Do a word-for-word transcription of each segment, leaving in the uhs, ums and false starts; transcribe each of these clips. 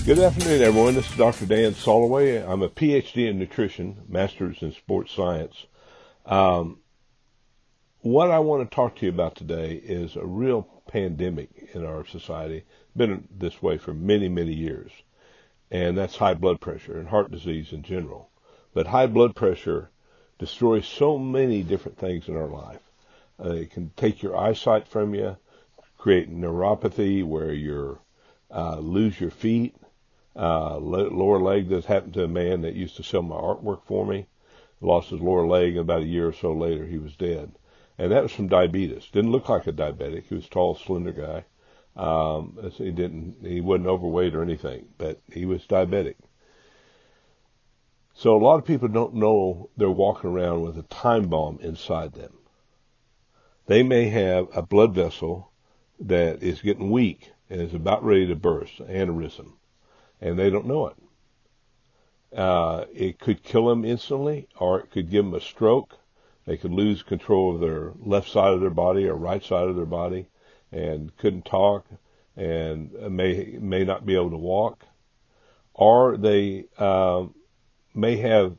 Good afternoon, everyone. This is Doctor Dan Soloway. I'm a P H D in nutrition, master's in sports science. Um, what I want to talk to you about today is a real pandemic in our society. It's been this way for many, many years, and that's high blood pressure and heart disease in general. But high blood pressure destroys so many different things in our life. Uh, it can take your eyesight from you, create neuropathy where you uh, lose your feet. Uh, lower leg. That happened to a man that used to sell my artwork for me. Lost his lower leg, and about a year or so later, he was dead. And that was from diabetes. Didn't look like a diabetic. He was a tall, slender guy. Um, he didn't. He wasn't overweight or anything, but he was diabetic. So a lot of people don't know they're walking around with a time bomb inside them. They may have a blood vessel that is getting weak and is about ready to burst, aneurysm. And they don't know it. Uh, it could kill them instantly, or it could give them a stroke. They could lose control of their left side of their body or right side of their body and couldn't talk and may may not be able to walk. Or they um, may have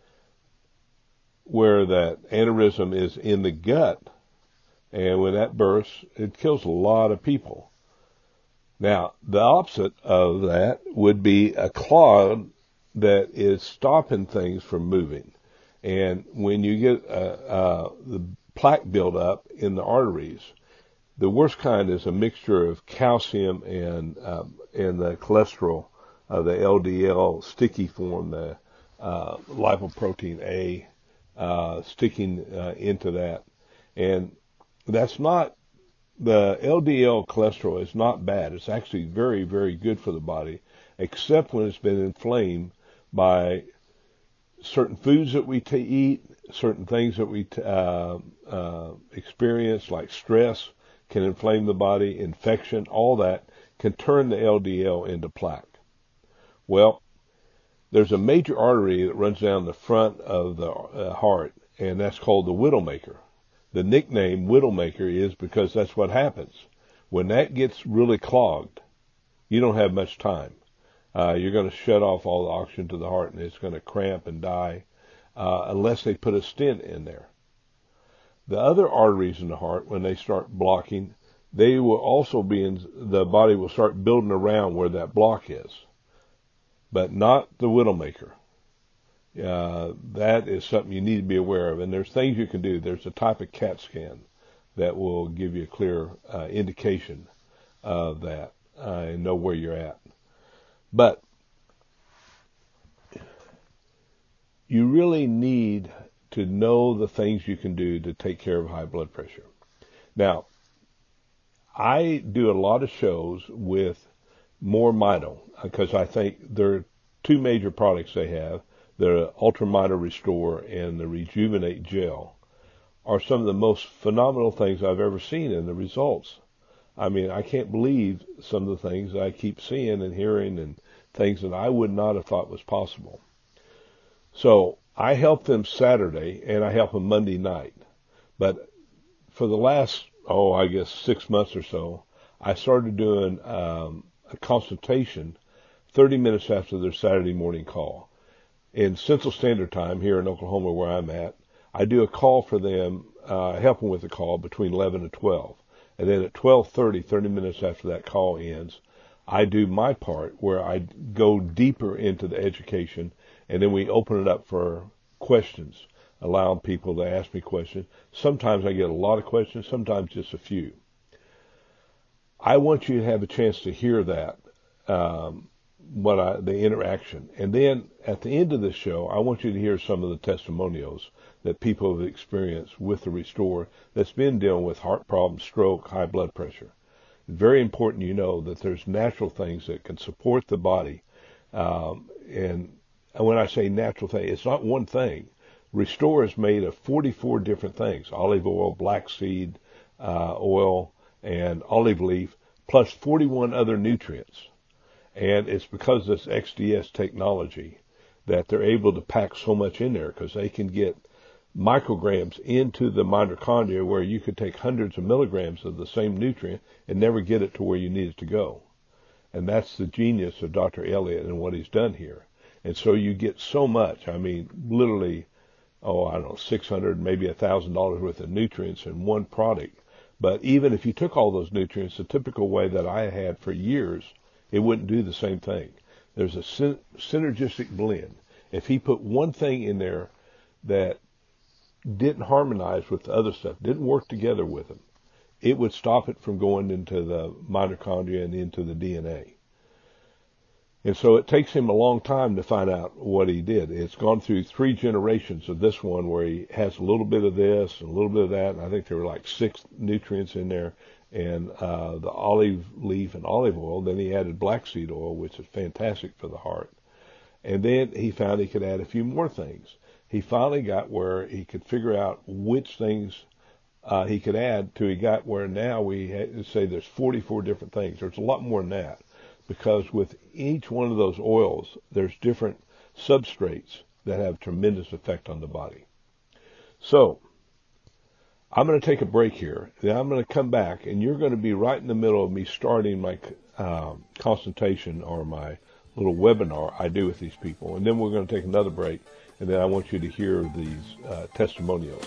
where that aneurysm is in the gut, and when that bursts, it kills a lot of people. Now, the opposite of that would be a clog that is stopping things from moving. And when you get uh, uh, the plaque buildup in the arteries, the worst kind is a mixture of calcium and um, and the cholesterol, uh, the L D L sticky form, the uh, lipoprotein A, uh, sticking uh, into that. And that's not The L D L cholesterol is not bad. It's actually very, very good for the body, except when it's been inflamed by certain foods that we t- eat, certain things that we t- uh, uh, experience, like stress can inflame the body, infection, all that can turn the L D L into plaque. Well, there's a major artery that runs down the front of the uh, heart, and that's called the Widowmaker. The nickname Widowmaker is because that's what happens. When that gets really clogged, you don't have much time. Uh, you're going to shut off all the oxygen to the heart, and it's going to cramp and die uh, unless they put a stent in there. The other arteries in the heart, when they start blocking, they will also be in, the body will start building around where that block is, but not the Widowmaker. Uh, that is something you need to be aware of. And there's things you can do. There's a type of CAT scan that will give you a clear uh, indication of that uh, and know where you're at. But you really need to know the things you can do to take care of high blood pressure. Now, I do a lot of shows with More Mito because I think there are two major products they have. The Ultra Mito Restore and the Rejuvenate Gel are some of the most phenomenal things I've ever seen in the results. I mean, I can't believe some of the things I keep seeing and hearing and things that I would not have thought was possible. So I help them Saturday and I help them Monday night. But for the last, oh, I guess six months or so, I started doing um, a consultation thirty minutes after their Saturday morning call. In Central Standard Time here in Oklahoma where I'm at, I do a call for them, uh, help them with a call between eleven and twelve. And then at twelve thirty, thirty minutes after that call ends, I do my part where I go deeper into the education, and then we open it up for questions, allowing people to ask me questions. Sometimes I get a lot of questions, sometimes just a few. I want you to have a chance to hear that. Um, what I, the interaction. And then at the end of the show, I want you to hear some of the testimonials that people have experienced with the Restore that's been dealing with heart problems, stroke, high blood pressure. It's very important you know that there's natural things that can support the body. Um, and when I say natural thing, it's not one thing. Restore is made of forty-four different things: olive oil, black seed uh, oil, and olive leaf, plus forty-one other nutrients. And it's because of this X D S technology that they're able to pack so much in there, because they can get micrograms into the mitochondria where you could take hundreds of milligrams of the same nutrient and never get it to where you need it to go. And that's the genius of Doctor Elliott and what he's done here. And so you get so much, I mean, literally, oh, I don't know, six hundred, maybe one thousand dollars worth of nutrients in one product. But even if you took all those nutrients the typical way that I had for years, it wouldn't do the same thing. There's a syn- synergistic blend. If he put one thing in there that didn't harmonize with the other stuff, didn't work together with them, it would stop it from going into the mitochondria and into the D N A. And so it takes him a long time to find out what he did. It's gone through three generations of this one where he has a little bit of this and a little bit of that. And I think there were like six nutrients in there, and uh, the olive leaf and olive oil. Then he added black seed oil, which is fantastic for the heart. And then he found he could add a few more things. He finally got where he could figure out which things uh, he could add till he got where now we ha- say there's forty-four different things. There's a lot more than that, because with each one of those oils, there's different substrates that have tremendous effect on the body. So I'm going to take a break here. Then I'm going to come back, and you're going to be right in the middle of me starting my uh, consultation or my little webinar I do with these people. And then we're going to take another break, and then I want you to hear these uh, testimonials.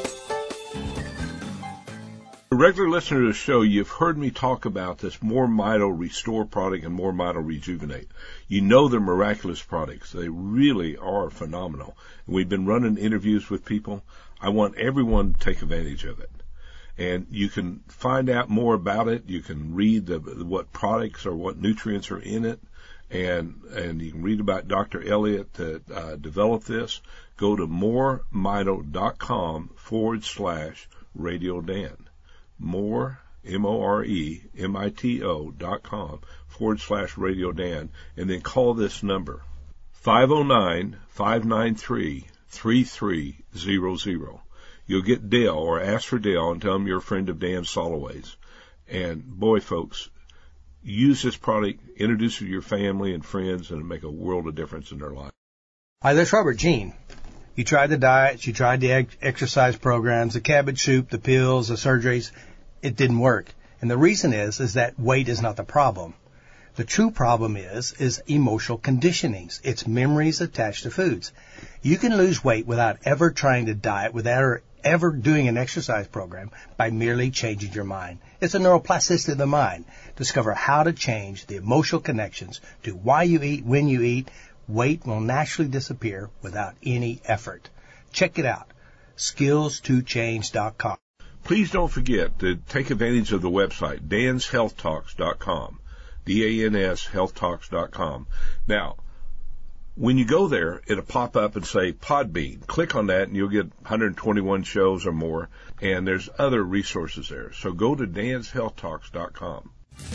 A regular listener to the show, you've heard me talk about this More Mito Restore product and More Mito Rejuvenate. You know they're miraculous products. They really are phenomenal. And we've been running interviews with people. I want everyone to take advantage of it. And you can find out more about it. You can read the, what products or what nutrients are in it. And, and you can read about Doctor Elliott that uh, developed this. Go to moremito.com forward slash Radio Dan. More, M O R E, M I T O dot com forward slash Radio Dan, and then call this number, five oh nine, five nine three, three three zero zero. You'll get Dale, or ask for Dale, and tell him you're a friend of Dan Soloway's. And boy, folks, use this product, introduce it to your family and friends, and it'll make a world of difference in their life. Hi, this is Robert Gene. You tried the diets, you tried the ex- exercise programs, the cabbage soup, the pills, the surgeries. It didn't work. And the reason is, is that weight is not the problem. The true problem is, is emotional conditionings. It's memories attached to foods. You can lose weight without ever trying to diet, without ever doing an exercise program, by merely changing your mind. It's a neuroplasticity of the mind. Discover how to change the emotional connections to why you eat, when you eat. Weight will naturally disappear without any effort. Check it out, skills to change dot com. Please don't forget to take advantage of the website, dans health talks dot com, D A N S health talks dot com. Now, when you go there, it'll pop up and say Podbean. Click on that, and you'll get one hundred twenty-one shows or more, and there's other resources there. So go to dans health talks dot com.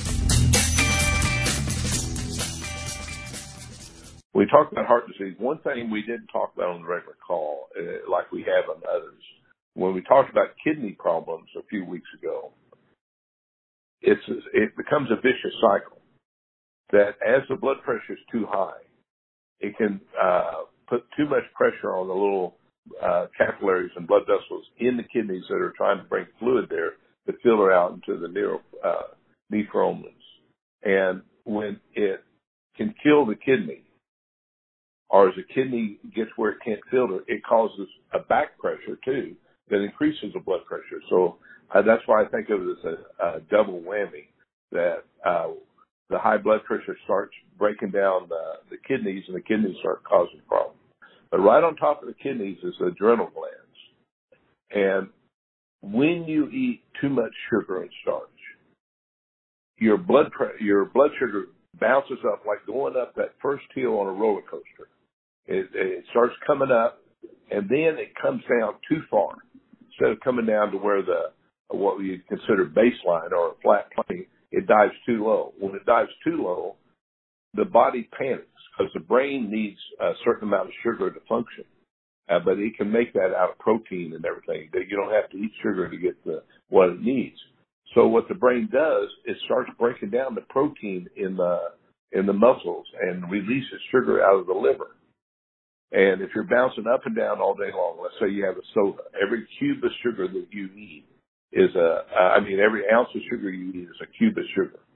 We talked about heart disease. One thing we didn't talk about on the regular call, uh, like we have on others, when we talked about kidney problems a few weeks ago, it's it becomes a vicious cycle that as the blood pressure is too high, it can uh, put too much pressure on the little uh, capillaries and blood vessels in the kidneys that are trying to bring fluid there to filter out into the neuro, uh, nephrons. And when it can kill the kidney, or as the kidney gets where it can't filter, it causes a back pressure too that increases the blood pressure. So uh, that's why I think of it as a, a double whammy, that uh, the high blood pressure starts breaking down the, the kidneys, and the kidneys start causing problems. But right on top of the kidneys is the adrenal glands. And when you eat too much sugar and starch, your blood pre- your blood sugar bounces up like going up that first hill on a roller coaster. It, it starts coming up, and then it comes down too far. Instead of coming down to where the what we consider baseline or a flat plane, it dives too low. When it dives too low, the body panics because the brain needs a certain amount of sugar to function, uh, but it can make that out of protein and everything. You don't have to eat sugar to get the what it needs. So what the brain does, it starts breaking down the protein in the in the muscles and releases sugar out of the liver. And if you're bouncing up and down all day long, let's say you have a soda, every cube of sugar that you eat is a, uh, I mean, every ounce of sugar you eat is a cube of sugar.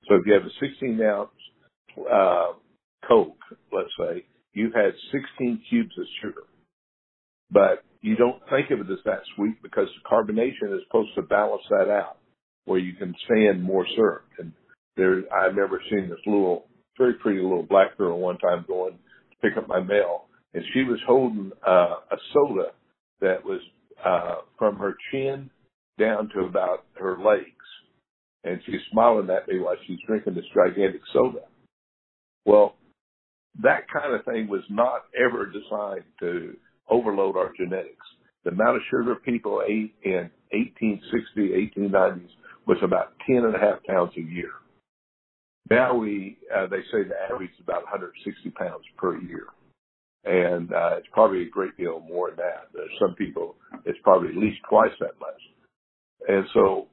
So if you have a sixteen ounce uh, Coke, let's say, you've had sixteen cubes of sugar. But you don't think of it as that sweet because the carbonation is supposed to balance that out where you can stand more syrup. And there, I remember seeing this little, very pretty little black girl one time going to pick up my mail, and she was holding uh, a soda that was uh, from her chin down to about her legs. And she's smiling at me while she's drinking this gigantic soda. Well, that kind of thing was not ever designed to overload our genetics. The amount of sugar people ate in eighteen sixty, eighteen nineties was about ten and a half pounds a year. Now we, uh, they say the average is about one hundred sixty pounds per year. And uh, it's probably a great deal more than that. There's some people, it's probably at least twice that much. And so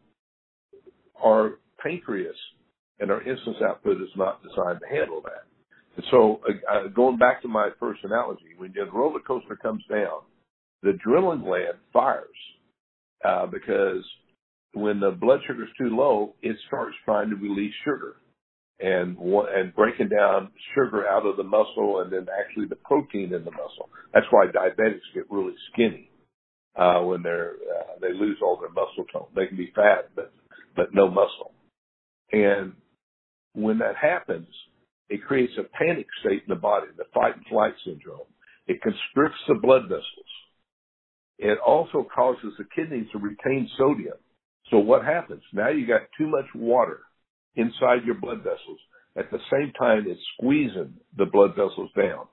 our pancreas and our insulin output is not designed to handle that. And so uh, going back to my first analogy, when the roller coaster comes down, the adrenaline gland fires uh, because when the blood sugar is too low, it starts trying to release sugar and and breaking down sugar out of the muscle and then actually the protein in the muscle. That's why diabetics get really skinny uh, when they're uh, they lose all their muscle tone. They can be fat, but but no muscle. And when that happens, it creates a panic state in the body, the fight and flight syndrome. It constricts the blood vessels. It also causes the kidneys to retain sodium. So what happens? Now you got too much water inside your blood vessels. At the same time, it's squeezing the blood vessels down.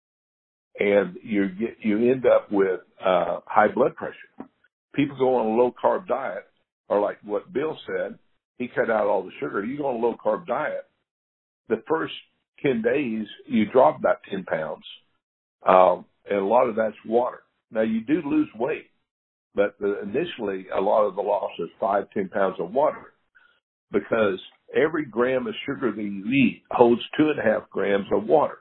And you get, you end up with uh, high blood pressure. People go on a low-carb diet, or like what Bill said, he cut out all the sugar. You go on a low-carb diet, the first ten days, you drop about ten pounds, um, and a lot of that's water. Now, you do lose weight, but the, initially, a lot of the loss is five, ten pounds of water, because every gram of sugar that you eat holds two and a half grams of water.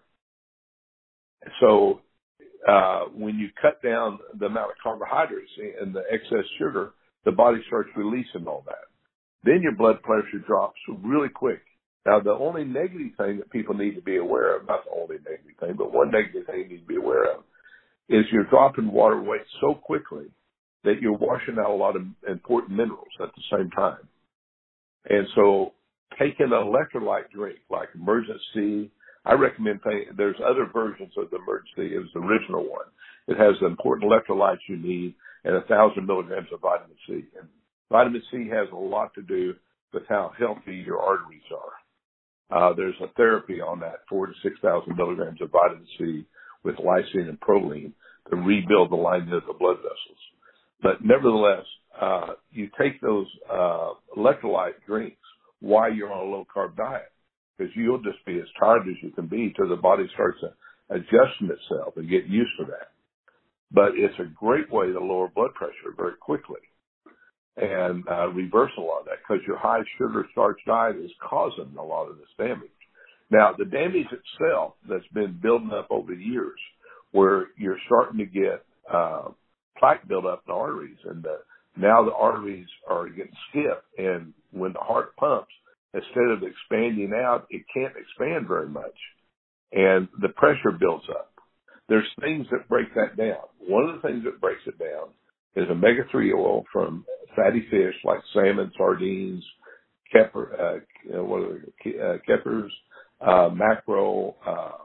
So uh, when you cut down the amount of carbohydrates and the excess sugar, the body starts releasing all that. Then your blood pressure drops really quick. Now, the only negative thing that people need to be aware of, not the only negative thing, but one negative thing you need to be aware of, is you're dropping water weight so quickly that you're washing out a lot of important minerals at the same time. And so taking an electrolyte drink like Emergency, I recommend, there's other versions of the Emergency. It was the original one. It has the important electrolytes you need and one thousand milligrams of vitamin C. And vitamin C has a lot to do with how healthy your arteries are. Uh, there's a therapy on that, four to six thousand milligrams of vitamin C with lysine and proline to rebuild the lining of the blood vessels. But nevertheless, uh, you take those uh, electrolyte drinks while you're on a low-carb diet, because you'll just be as tired as you can be till the body starts adjusting itself and get used to that. But it's a great way to lower blood pressure very quickly and uh, reverse a lot of that, because your high sugar starch diet is causing a lot of this damage. Now, the damage itself that's been building up over the years, where you're starting to get uh, plaque buildup in the arteries, and the, now the arteries are getting stiff, and when the heart pumps, instead of expanding out, it can't expand very much, and the pressure builds up. There's things that break that down. One of the things that breaks it down is omega three oil from fatty fish like salmon, sardines, kepper, uh, what are they, uh, keppers, uh, mackerel, uh,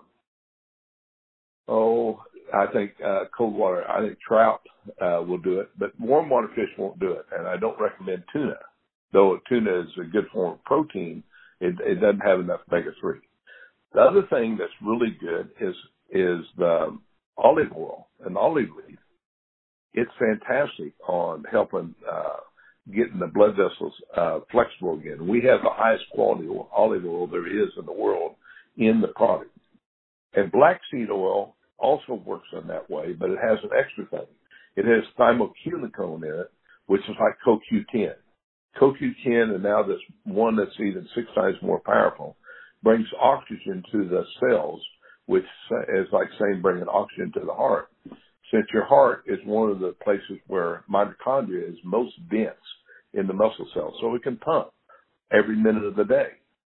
oh, I think uh, cold water. I think trout uh, will do it, but warm water fish won't do it. And I don't recommend tuna, though tuna is a good form of protein. It, it doesn't have enough omega three. The other thing that's really good is is the olive oil and olive leaf. It's fantastic on helping uh, getting the blood vessels uh, flexible again. We have the highest quality olive oil there is in the world in the product. And black seed oil also works in that way, but it has an extra thing. It has thymoculicone in it, which is like Co Q ten. Co Q ten, and now this one that's even six times more powerful, brings oxygen to the cells, which is like saying bringing oxygen to the heart. Since your heart is one of the places where mitochondria is most dense in the muscle cells, so it can pump every minute of the day.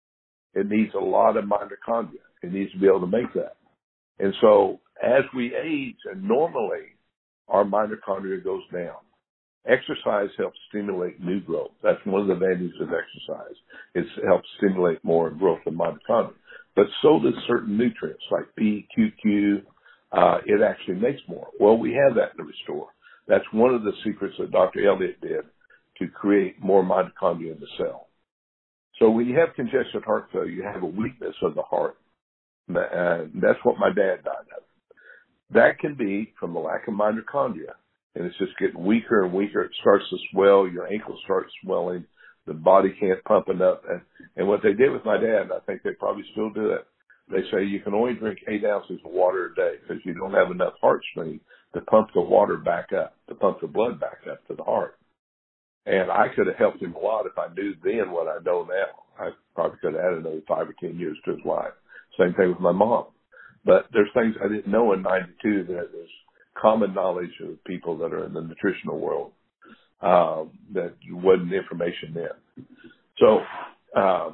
it needs a lot of mitochondria. It needs to be able to make that. And so as we age, and normally our mitochondria goes down. Exercise helps stimulate new growth. That's one of the advantages of exercise. It helps stimulate more growth of mitochondria. But so does certain nutrients like B, Q Q. Uh, it actually makes more. Well, we have that in the Restore. That's one of the secrets that Doctor Elliott did to create more mitochondria in the cell. So when you have congestive heart failure, you have a weakness of the heart. And that's what my dad died of. That can be from the lack of mitochondria, and it's just getting weaker and weaker. It starts to swell. Your ankle starts swelling. The body can't pump enough. And, and what they did with my dad, and I think they probably still do it, they say you can only drink eight ounces of water a day because you don't have enough heart strength to pump the water back up, to pump the blood back up to the heart. And I could have helped him a lot if I knew then what I know now. I probably could have added another five or ten years to his life. Same thing with my mom. But there's things I didn't know in ninety-two that is common knowledge of people that are in the nutritional world um, that wasn't information then. So um,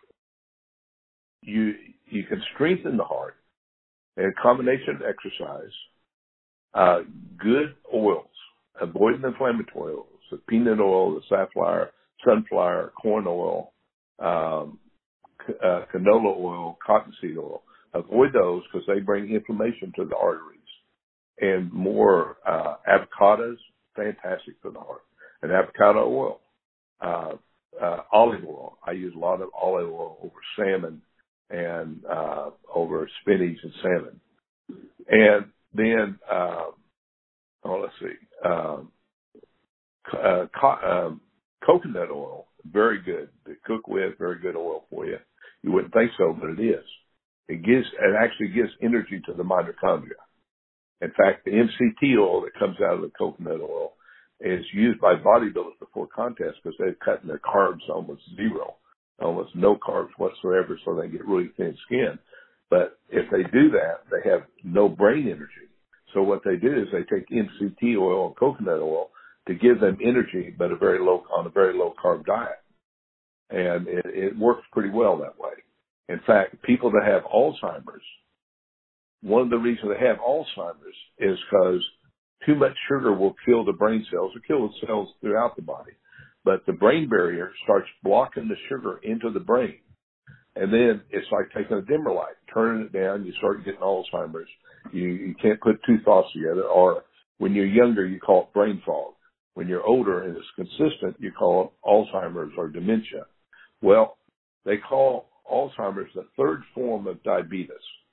you you can strengthen the heart in a combination of exercise, uh, good oils, avoiding inflammatory oils, the peanut oil, the safflower, sunflower, corn oil, um, uh, canola oil, cottonseed oil. Avoid those because they bring inflammation to the arteries. And more uh, avocados, fantastic for the heart. And avocado oil, uh, uh, olive oil. I use a lot of olive oil over salmon and uh, over spinach and salmon. And then, uh, oh, let's see, um, uh, co- um, coconut oil, very good to cook with, very good oil for you. You wouldn't think so, but it is. It gives, it actually gives energy to the mitochondria. In fact, the M C T oil that comes out of the coconut oil is used by bodybuilders before contests because they're cutting their carbs almost zero, almost no carbs whatsoever, so they get really thin skin. But if they do that, they have no brain energy. So what they do is they take M C T oil and coconut oil to give them energy, but a very low on a very low carb diet, and it, it works pretty well that way. In fact, people that have Alzheimer's, one of the reasons they have Alzheimer's is because too much sugar will kill the brain cells or kill the cells throughout the body. But the brain barrier starts blocking the sugar into the brain. And then it's like taking a dimmer light, turning it down, you start getting Alzheimer's. You, you can't put two thoughts together. Or when you're younger, you call it brain fog. When you're older and it's consistent, you call it Alzheimer's or dementia. Well, they call Alzheimer's the third form of diabetes.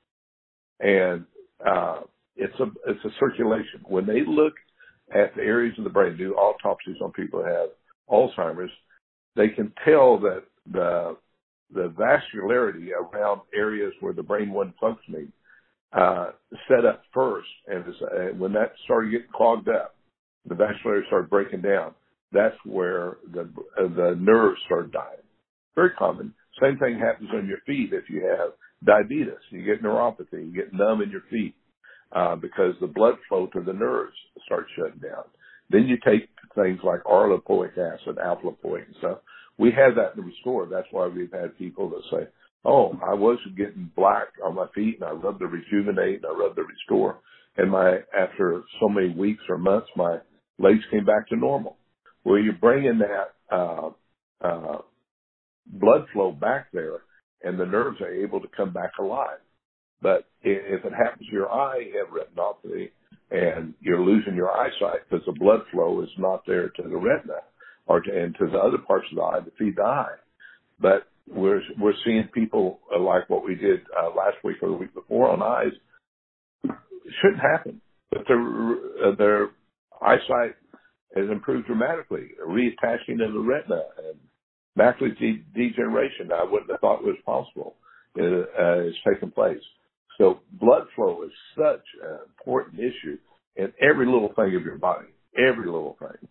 And uh, it's a it's a circulation. When they look at the areas of the brain, do autopsies on people who have Alzheimer's, they can tell that the the vascularity around areas where the brain wasn't functioning uh, set up first, and uh, when that started getting clogged up, the vascularity started breaking down. That's where the uh, the nerves started dying. Very common. Same thing happens on your feet if you have diabetes. You get neuropathy. You get numb in your feet uh, because the blood flow to the nerves starts shutting down. Then you take things like arlopoic acid, alpha-lipoic and stuff. We have that in the Restore. That's why we've had people that say, oh, I was getting black on my feet, and I rubbed the Rejuvenate, and I rubbed the Restore. And my after so many weeks or months, my legs came back to normal. Well, you're bringing that uh, uh, blood flow back there, and the nerves are able to come back alive. But if it happens to your eye, you have retinopathy, and you're losing your eyesight because the blood flow is not there to the retina or to, and to the other parts of the eye to feed the eye. But we're we're seeing people uh, like what we did uh, last week or the week before on eyes. It shouldn't happen, but their uh, their eyesight has improved dramatically, reattaching to the retina and macular de- degeneration. I wouldn't have thought was possible. It uh, has taken place. So blood flow is such an important issue in every little thing of your body, every little thing.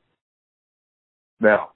Now,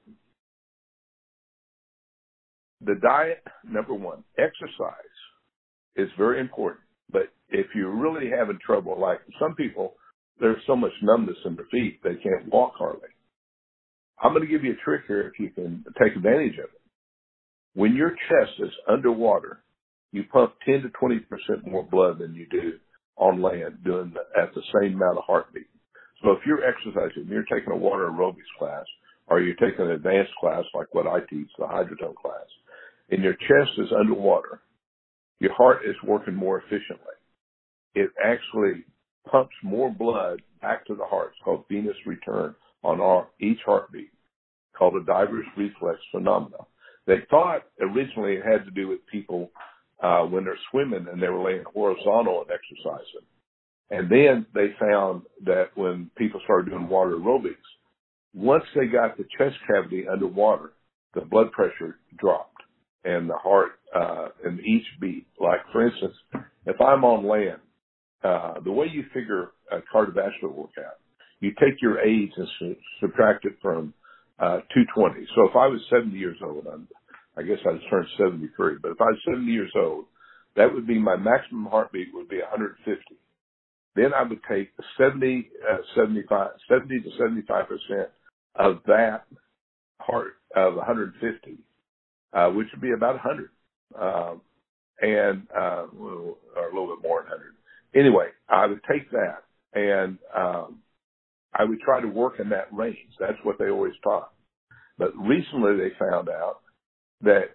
the diet, number one, exercise is very important. But if you're really having trouble, like some people, there's so much numbness in their feet, they can't walk hardly. I'm going to give you a trick here if you can take advantage of it. When your chest is underwater, you pump ten to twenty percent more blood than you do on land doing the, at the same amount of heartbeat. So if you're exercising, you're taking a water aerobics class, or you're taking an advanced class like what I teach, the hydrotone class, and your chest is underwater, your heart is working more efficiently. It actually pumps more blood back to the heart. It's called venous return on our, each heartbeat, called a diver's reflex phenomenon. They thought originally it had to do with people uh, when they're swimming and they were laying horizontal and exercising. And then they found that when people started doing water aerobics, once they got the chest cavity underwater, the blood pressure dropped and the heart uh, and each beat. Like, for instance, if I'm on land, uh, the way you figure a cardiovascular workout, you take your age and su- subtract it from uh, two twenty. So if I was seventy years old, I'm, I guess I'd turn seventy-three. But if I was seventy years old, that would be my maximum heartbeat would be one hundred fifty. Then I would take seventy, uh, seventy-five, seventy to seventy-five percent of that heart of one hundred fifty, uh, which would be about one hundred, um, and uh, or a little bit more than one hundred. Anyway, I would take that and um, I would try to work in that range. That's what they always taught. But recently they found out that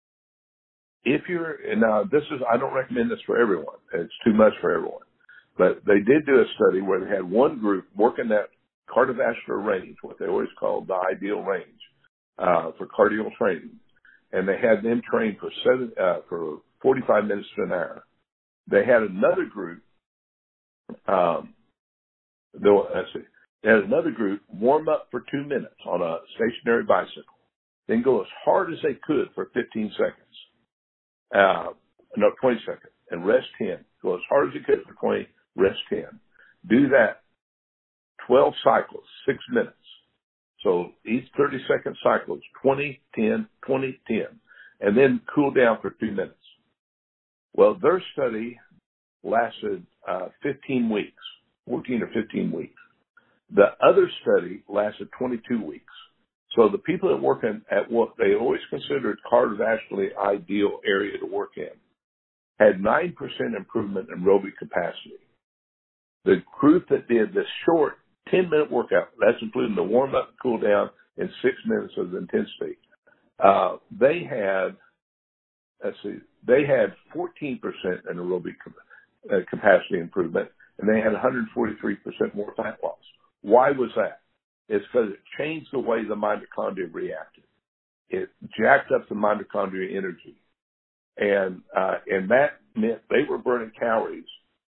if you're, and now this is, I don't recommend this for everyone. It's too much for everyone. But they did do a study where they had one group working that cardiovascular range, what they always call the ideal range uh, for cardio training, and they had them train for seven uh, for forty-five minutes to an hour. They had another group, um, though, let's see, they had another group warm up for two minutes on a stationary bicycle, then go as hard as they could for fifteen seconds, uh, no, twenty seconds, and rest ten. Go as hard as you could for twenty, rest ten. Do that twelve cycles, six minutes. So each thirty second cycle is twenty, ten, twenty, ten, and then cool down for two minutes. Well, their study lasted uh, fifteen weeks, fourteen or fifteen weeks. The other study lasted twenty-two weeks. So the people that work in, at what they always considered cardiovascularly ideal area to work in had nine percent improvement in aerobic capacity. The group that did the short ten minute workout, that's including the warm up, cool down, and six minutes of intensity, uh, they had, let's see, they had fourteen percent in aerobic uh, capacity improvement, and they had one hundred forty-three percent more fat loss. Why was that? It's because it changed the way the mitochondria reacted. It jacked up the mitochondria energy. And, uh, and that meant they were burning calories,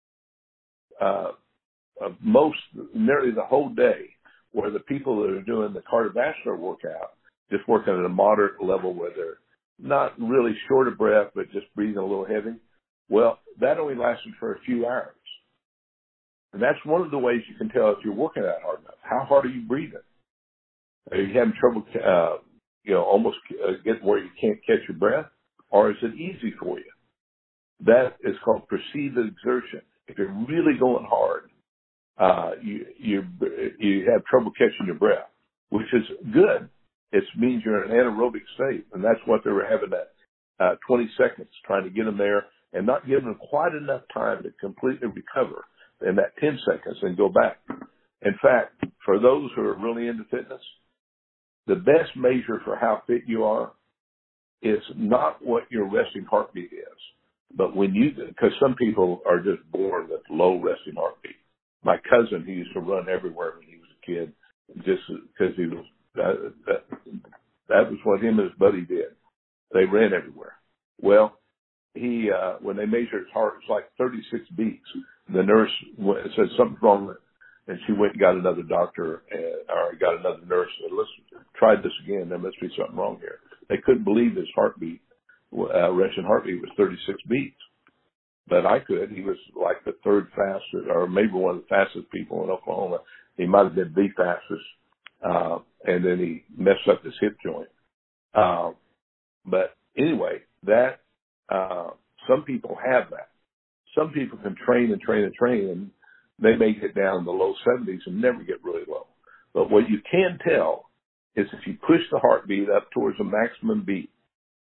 uh, of most, nearly the whole day, where the people that are doing the cardiovascular workout, just working at a moderate level where they're not really short of breath, but just breathing a little heavy. Well, that only lasted for a few hours. And that's one of the ways you can tell if you're working out hard enough. How hard are you breathing? Are you having trouble, uh, you know, almost uh, getting where you can't catch your breath? Or is it easy for you? That is called perceived exertion. If you're really going hard, uh, you, you, you have trouble catching your breath, which is good. It means you're in an anaerobic state. And that's what they were having that, uh, twenty seconds, trying to get them there and not giving them quite enough time to completely recover in that ten seconds and go back. In fact, for those who are really into fitness, the best measure for how fit you are is not what your resting heartbeat is, but when you, because some people are just born with low resting heartbeat. My cousin, he used to run everywhere when he was a kid, just because he was, that, that, that was what him and his buddy did. They ran everywhere. Well, he, uh, when they measured his heart, it was like thirty-six beats. The nurse went, said something's wrong with it, and she went and got another doctor, and, or got another nurse, and let's try this again. There must be something wrong here. They couldn't believe his heartbeat, uh, resting heartbeat was thirty-six beats. But I could. He was like the third fastest, or maybe one of the fastest people in Oklahoma. He might have been the fastest, uh, and then he messed up his hip joint. Uh, but anyway, that, uh, some people have that. Some people can train and train and train, and they may get down in the low seventies and never get really low. But what you can tell is if you push the heartbeat up towards a maximum beat,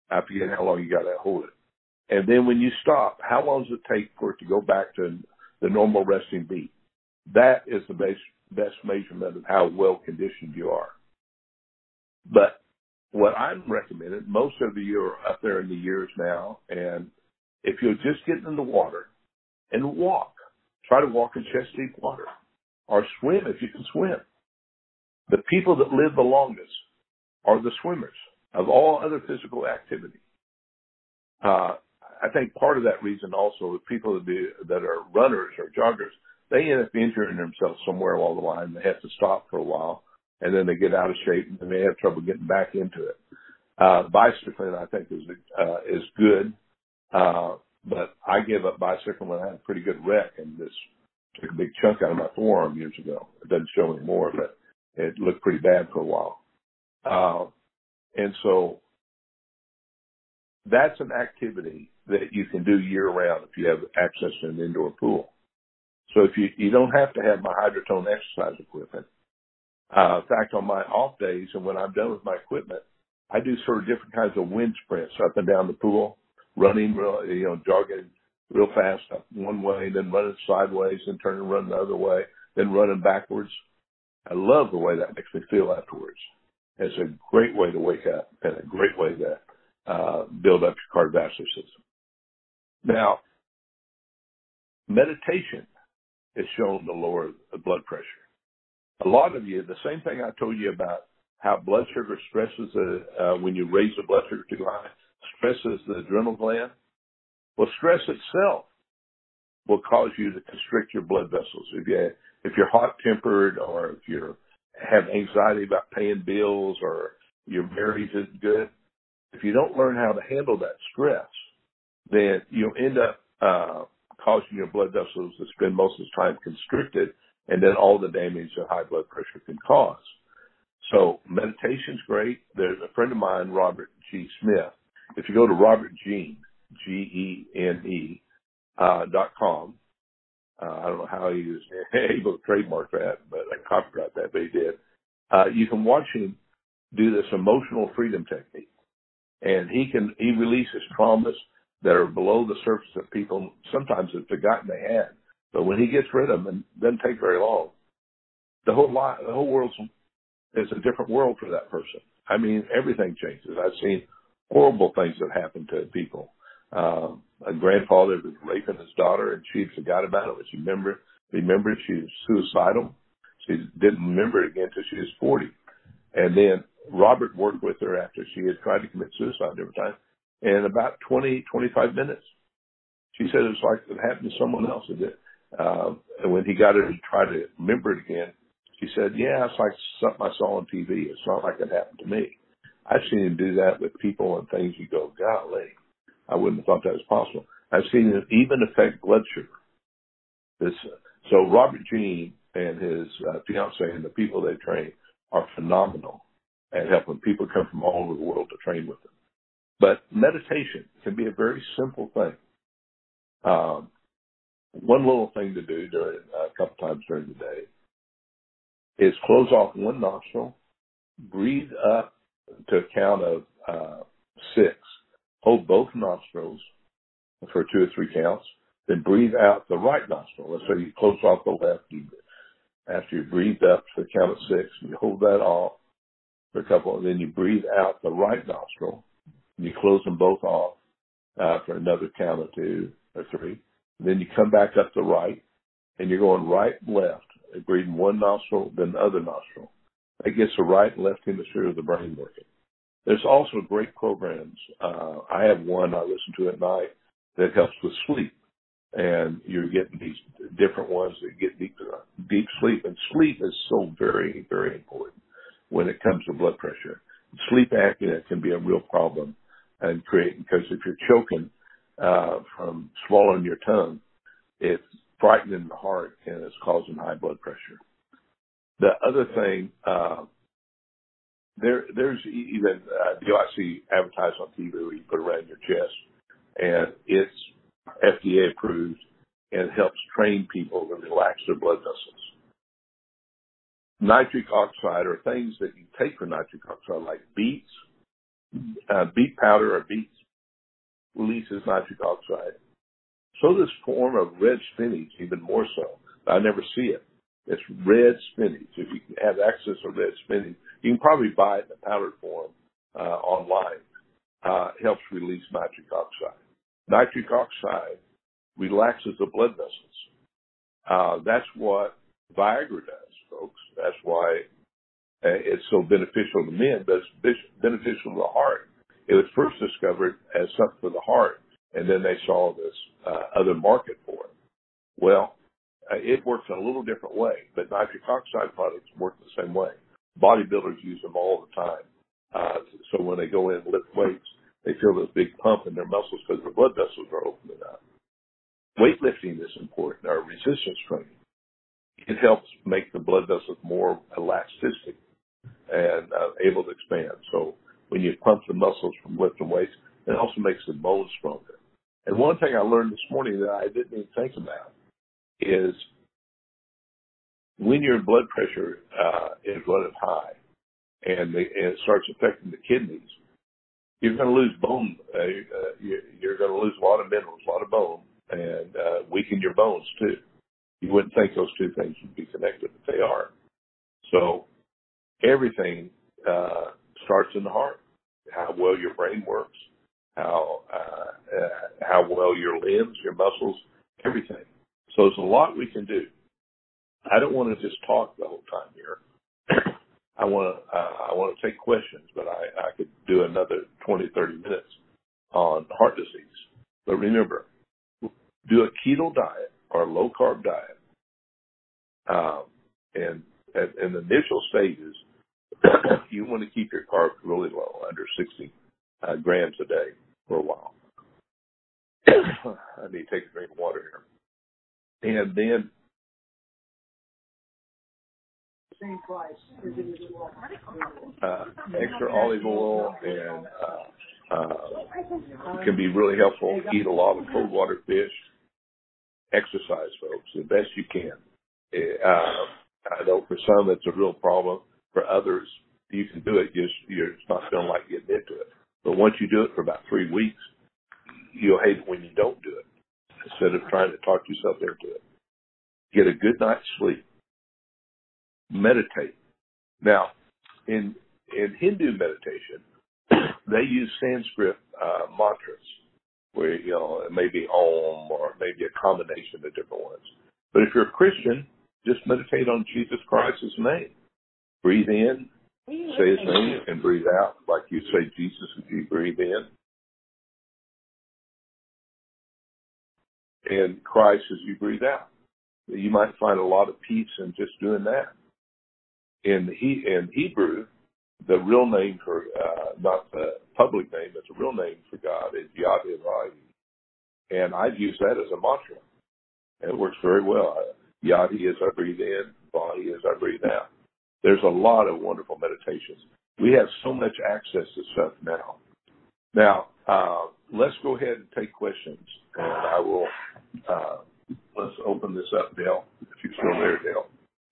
I forget how long you got to hold it. And then when you stop, how long does it take for it to go back to the normal resting beat? That is the best, best measurement of how well conditioned you are. But what I'm recommending, most of you are up there in the years now, and if you'll just get in the water and walk, try to walk in chest deep water, or swim if you can swim. The people that live the longest are the swimmers of all other physical activity. Uh, I think part of that reason also is people that, do, that are runners or joggers, they end up injuring themselves somewhere along the line. They have to stop for a while, and then they get out of shape, and they have trouble getting back into it. Uh, bicycling, I think, is uh, is good, uh, but I gave up bicycling when I had a pretty good wreck, and this took a big chunk out of my forearm years ago. It doesn't show anymore, but it looked pretty bad for a while. Uh, and so that's an activity that you can do year-round if you have access to an indoor pool. So if you, you don't have to have my Hydrotone exercise equipment. Uh, in fact, on my off days and when I'm done with my equipment, I do sort of different kinds of wind sprints up and down the pool, running, real, you know, jogging real fast up one way, then running sideways, then turning and running the other way, then running backwards. I love the way that makes me feel afterwards. It's a great way to wake up and a great way to uh, build up your cardiovascular system. Now, meditation is shown to lower the blood pressure. A lot of you, the same thing I told you about how blood sugar stresses the, uh, when you raise the blood sugar too high, stresses the adrenal gland. Well, stress itself will cause you to constrict your blood vessels. If you if you're hot tempered, or if you have anxiety about paying bills, or your marriage isn't good, if you don't learn how to handle that stress, then you'll end up uh, causing your blood vessels to spend most of the time constricted, and then all the damage that high blood pressure can cause. So meditation's great. There's a friend of mine, Robert G. Smith. If you go to Robert Gene, G E N E, uh, dot com, uh, I don't know how he was able to trademark that, but I copyright that, but he did. Uh, you can watch him do this emotional freedom technique. And he can, he releases traumas that are below the surface that people sometimes have forgotten they had. But when he gets rid of them, it doesn't take very long. The whole life, the whole world's is a different world for that person. I mean, everything changes. I've seen horrible things that happen to people. Uh, a grandfather was raping his daughter, and she forgot about it. But she remembered, remembered she was suicidal. She didn't remember it again until she was forty. And then Robert worked with her after she had tried to commit suicide every time. And in about twenty, twenty-five minutes, she said it was like it happened to someone else. It did. Uh, and when he got her to try to remember it again, she said, yeah, it's like something I saw on T V. It's not like it happened to me. I've seen him do that with people and things. You go, golly, I wouldn't have thought that was possible. I've seen it even affect blood sugar. This, so Robert Gene and his uh, fiance and the people they train are phenomenal at helping people come from all over the world to train with them. But meditation can be a very simple thing. Um, one little thing to do during uh, a couple times during the day is close off one nostril, breathe up to a count of uh, six, hold both nostrils for two or three counts, then breathe out the right nostril. Let's say you close off the left. You, after you breathe up to the count of six, you hold that off for a couple, and then you breathe out the right nostril, and you close them both off uh, for another count of two or three. And then you come back up the right, and you're going right and left, breathing one nostril, then the other nostril. That gets the right and left hemisphere of the brain working. There's also great programs. Uh, I have one I listen to at night that helps with sleep. And you're getting these different ones that get deep, deep sleep. And sleep is so very, very important when it comes to blood pressure. Sleep apnea can be a real problem and create, because if you're choking uh, from swallowing your tongue, it's frightening the heart and it's causing high blood pressure. The other thing, uh, there, there's even, uh, you know, I see advertised on T V where you put it around your chest, and it's F D A approved and helps train people to relax their blood vessels. Nitric oxide, or things that you take for nitric oxide, like beets, uh, beet powder or beets releases nitric oxide. So this form of red spinach, even more so. I never see it. It's red spinach. If you have access to red spinach, you can probably buy it in a powdered form uh, online. Uh, helps release nitric oxide. Nitric oxide relaxes the blood vessels. Uh, that's what Viagra does, folks. That's why uh, it's so beneficial to men, but it's beneficial to the heart. It was first discovered as something for the heart, and then they saw this uh, other market for it. Well, uh, it works in a little different way, but nitric oxide products work the same way. Bodybuilders use them all the time. Uh, so when they go in and lift weights, they feel this big pump in their muscles because their blood vessels are opening up. Weightlifting is important, or resistance training. It helps make the blood vessels more elastic and uh, able to expand. So when you pump the muscles from lifting weights, it also makes the bones stronger. And one thing I learned this morning that I didn't even think about is when your blood pressure uh, is running high and, the, and it starts affecting the kidneys, you're going to lose bone. Uh, uh, you're going to lose a lot of minerals, a lot of bone, and uh, weaken your bones too. You wouldn't think those two things would be connected, but they are. So everything uh, starts in the heart. How well your brain works, how uh, uh, how well your limbs, your muscles, everything. So there's a lot we can do. I don't want to just talk the whole time here. I want to uh, I want to take questions, but I, I could do another twenty, thirty minutes on heart disease. But remember, do a keto diet or a low carb diet, um, and at, in the initial stages, you want to keep your carbs really low, under sixty uh, grams a day for a while. I need to take a drink of water here, and then. Uh, extra olive oil and uh, uh, can be really helpful. Eat a lot of cold water fish. Exercise, folks, the best you can. Uh, I know for some it's a real problem. For others, you can do it. Just you're not feeling like getting into it. But once you do it for about three weeks, you'll hate it when you don't do it. Instead of trying to talk yourself into it, get a good night's sleep. Meditate. Now, in in Hindu meditation, they use Sanskrit uh, mantras, where you know it may be Om or maybe a combination of different ones. But if you're a Christian, just meditate on Jesus Christ's name. Breathe in, say His name, and breathe out like you say Jesus if you breathe in, and Christ as you breathe out. You might find a lot of peace in just doing that. In he in Hebrew, the real name for uh, not the public name, but the real name for God is Yahweh, and I use that as a mantra. And it works very well. Yahweh as I breathe in, Vahi as I breathe out. There's a lot of wonderful meditations. We have so much access to stuff now. Now uh, let's go ahead and take questions, and I will. Uh, let's open this up, Dale. If you're still there, Dale.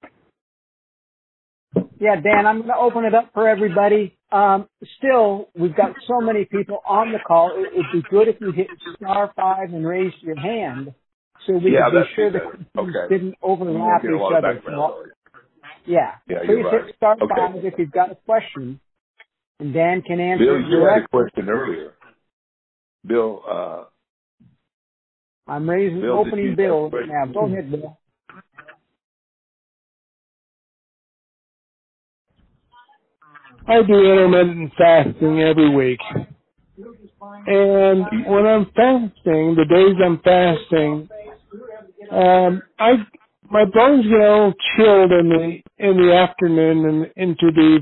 Yeah, Dan, I'm going to open it up for everybody. Um, still, we've got so many people on the call. It would be good if you hit star five and raise your hand so we yeah, can be sure the okay. didn't overlap each other. Yeah, yeah please right. hit star okay. five if you've got a question, and Dan can answer Bill, it you directly. had a question earlier. Bill, uh, I'm raising Bill, opening Bill now. Go ahead, Bill. I do intermittent fasting every week. And when I'm fasting, the days I'm fasting, um, I my bones get a little chilled in the in the afternoon and into the.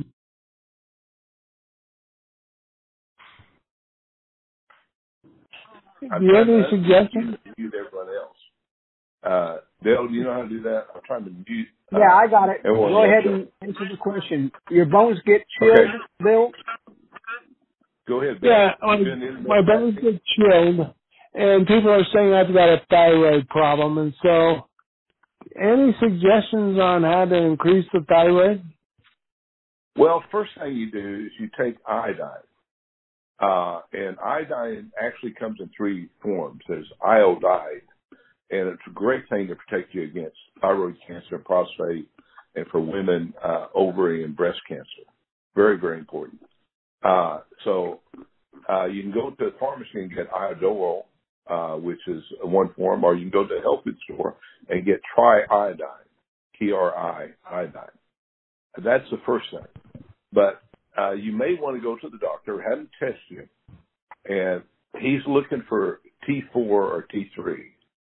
Do you have any suggestions? Mute everyone else. Uh, Dale, do you know how to do that? I'm trying to mute. Uh, yeah, I got it. Go ahead and answer the question. Your bones get chilled, okay. Bill? Go ahead, Bill. Yeah, like, my bones get chilled, and people are saying I've got a thyroid problem, and so any suggestions on how to increase the thyroid? Well, first thing you do is you take iodine. Uh, and iodine actually comes in three forms. There's iodide, and it's a great thing to protect you against thyroid cancer, prostate, and for women, uh, ovary and breast cancer. Very, very important. Uh, so, uh, you can go to the pharmacy and get Iodorol, uh, which is one form, or you can go to the health food store and get triiodine, T R I, iodine. That's the first thing. But, uh, you may want to go to the doctor, have him test you, and he's looking for T four or T three.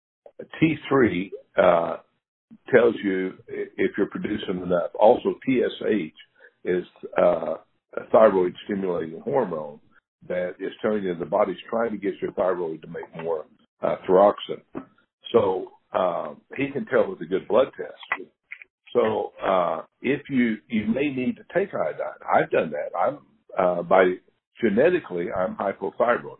T three, uh, tells you if you're producing enough. Also, T S H is uh, a thyroid stimulating hormone that is telling you the body's trying to get your thyroid to make more uh, thyroxine. So uh, he can tell with a good blood test. So uh, if you you may need to take iodine. I've done that. I'm uh, by genetically I'm hypothyroid.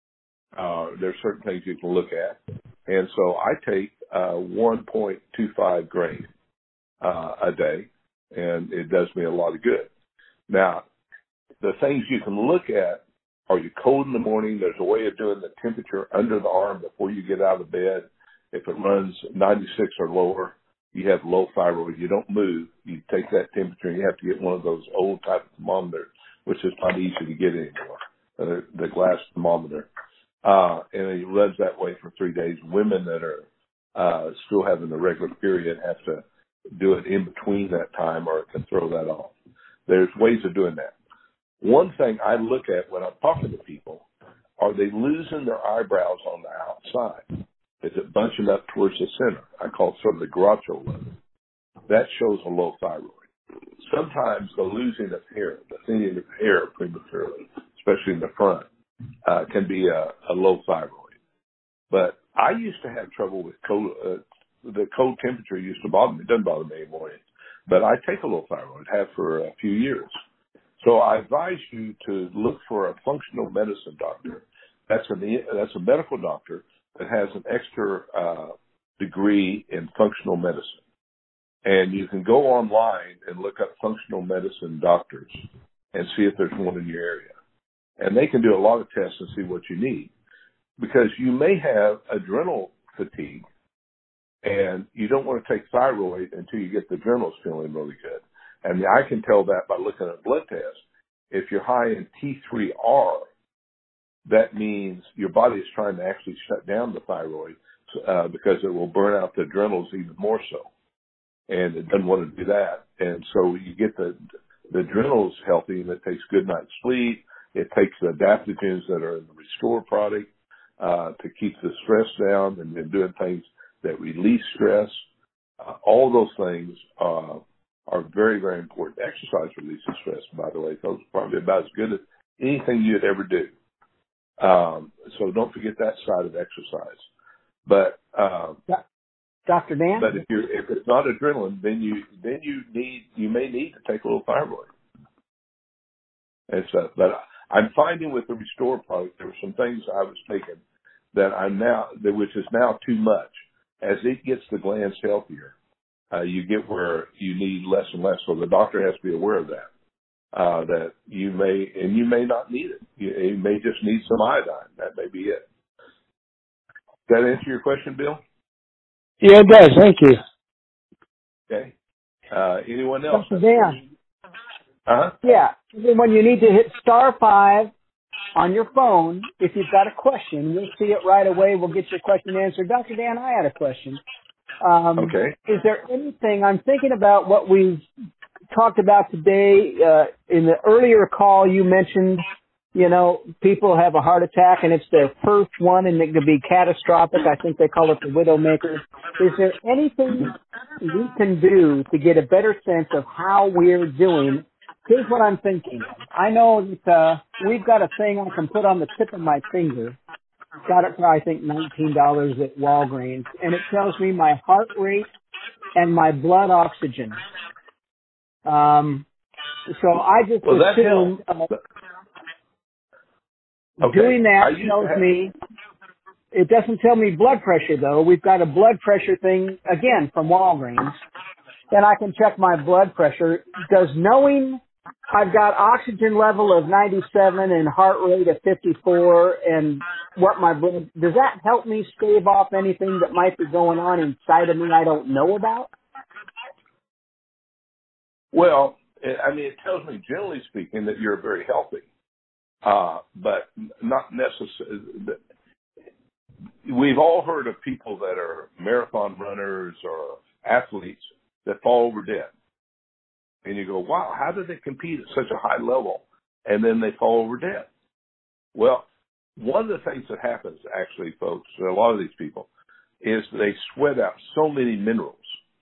Uh, there's certain things you can look at, and so I take uh, one point two five grain uh, a day, and it does me a lot of good. Now, the things you can look at are you cold in the morning? There's a way of doing the temperature under the arm before you get out of bed. If it runs ninety-six or lower, you have low thyroid. You don't move. You take that temperature, and you have to get one of those old type of thermometers, which is not easy to get anymore, uh, the glass thermometer. Uh, and it runs that way for three days. Women that are uh, still having the regular period have to do it in between that time, or it can throw that off. There's ways of doing that. One thing I look at when I'm talking to people, are they losing their eyebrows on the outside? Is it bunching up towards the center? I call it sort of the Groucho level. That shows a low thyroid. Sometimes the losing of hair, the thinning of hair prematurely, especially in the front, uh, can be a, a low thyroid. But I used to have trouble with cold, uh, the cold temperature used to bother me. It doesn't bother me anymore. But I take a low thyroid, have for a few years. So I advise you to look for a functional medicine doctor. That's a, that's a medical doctor that has an extra uh, degree in functional medicine. And you can go online and look up functional medicine doctors and see if there's one in your area. And they can do a lot of tests and see what you need. Because you may have adrenal fatigue, and you don't want to take thyroid until you get the adrenals feeling really good. And I can tell that by looking at blood tests. If you're high in T three R, that means your body is trying to actually shut down the thyroid uh, because it will burn out the adrenals even more so. And it doesn't want to do that. And so you get the, the adrenals healthy, and it takes good night's sleep. It takes the adaptogens that are in the Restore product uh, to keep the stress down, and then doing things that release stress. Uh, all those things uh, are very, very important. Exercise releases stress, by the way. Those are probably about as good as anything you'd ever do. Um, so don't forget that side of exercise. But um, Doctor Dan? But if you if it's not adrenaline, then you then you need you may need to take a little thyroid. And so, but I'm finding with the Restore product, there were some things I was taking that I'm now, that which is now too much. As it gets the glands healthier, uh, you get where you need less and less. So the doctor has to be aware of that. Uh, that you may, and you may not need it. You, you may just need some iodine. That may be it. Does that answer your question, Bill? Yeah, it does. Thank you. Okay. Uh, anyone else? Doctor Dan. Uh-huh. Yeah. When you need to hit star five on your phone, if you've got a question, we'll see it right away. We'll get your question answered. Doctor Dan, I had a question. Um, okay. Is there anything, I'm thinking about what we've talked about today. Uh, in the earlier call, you mentioned, you know, people have a heart attack and it's their first one and it could be catastrophic. I think they call it the widowmaker. Is there anything we can do to get a better sense of how we're doing? Here's what I'm thinking. I know that uh, we've got a thing I can put on the tip of my finger. Got it for, I think, nineteen dollars at Walgreens. And it tells me my heart rate and my blood oxygen. Um, so I just well, assume uh, okay. doing that tells have... me, it doesn't tell me blood pressure, though. We've got a blood pressure thing, again, from Walgreens. And I can check my blood pressure. Does knowing I've got oxygen level of ninety-seven and heart rate of fifty-four, and what my blood, does that help me stave off anything that might be going on inside of me I don't know about? Well, I mean, it tells me, generally speaking, that you're very healthy, uh, but not necessarily. We've all heard of people that are marathon runners or athletes that fall over dead. And you go, wow, how did they compete at such a high level and then they fall over dead? Well, one of the things that happens, actually, folks, to a lot of these people, is they sweat out so many minerals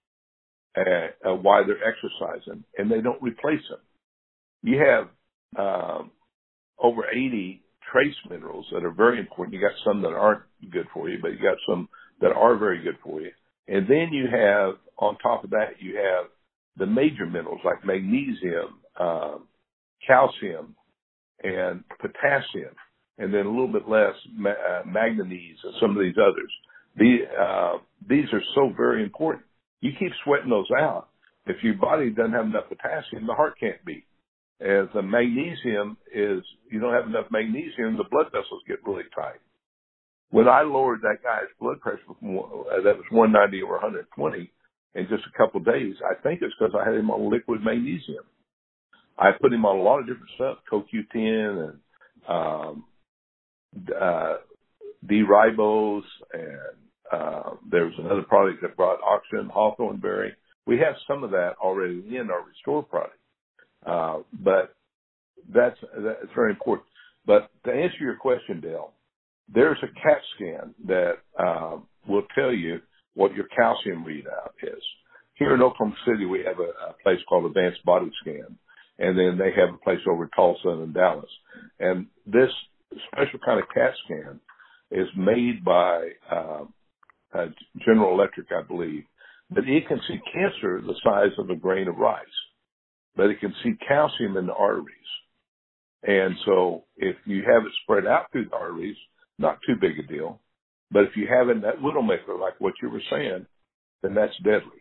uh, uh, while they're exercising, and they don't replace them. You have um, over eighty trace minerals that are very important. You got some that aren't good for you, but you got some that are very good for you. And then you have, on top of that, you have the major minerals like magnesium, um, calcium, and potassium, and then a little bit less ma- uh, manganese and some of these others. The, uh, these are so very important. You keep sweating those out. If your body doesn't have enough potassium, the heart can't beat. As the magnesium is, you don't have enough magnesium, the blood vessels get really tight. When I lowered that guy's blood pressure from, uh, that was one ninety over one twenty in just a couple of days, I think it's because I had him on liquid magnesium. I put him on a lot of different stuff, C O Q ten and um, uh, D-ribose, and uh, there was another product that brought oxygen, hawthorn berry. We have some of that already in our Restore product. Uh, but that's, that's very important. But to answer your question, Dale, there's a CAT scan that uh, will tell you what your calcium readout is. Here in Oklahoma City, we have a, a place called Advanced Body Scan, and then they have a place over in Tulsa and Dallas. And this special kind of CAT scan is made by uh, uh, General Electric, I believe, but it can see cancer the size of a grain of rice, but it can see calcium in the arteries. And so if you have it spread out through the arteries, not too big a deal. But if you have it in that widowmaker, like what you were saying, then that's deadly.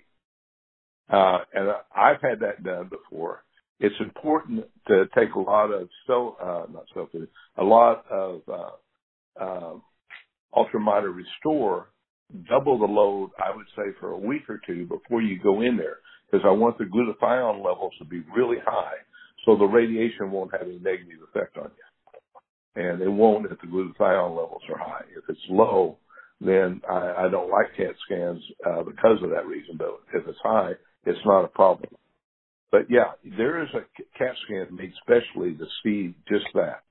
Uh, and I've had that done before. It's important to take a lot of, so, uh, not self, a lot of, uh, uh, Ultraminor Restore, double the load, I would say, for a week or two before you go in there, because I want the glutathione levels to be really high so the radiation won't have any negative effect on you. And it won't if the glutathione levels are high. If it's low, then I, I don't like CAT scans uh, because of that reason. But if it's high, it's not a problem. But yeah, there is a CAT scan made specially to see just that.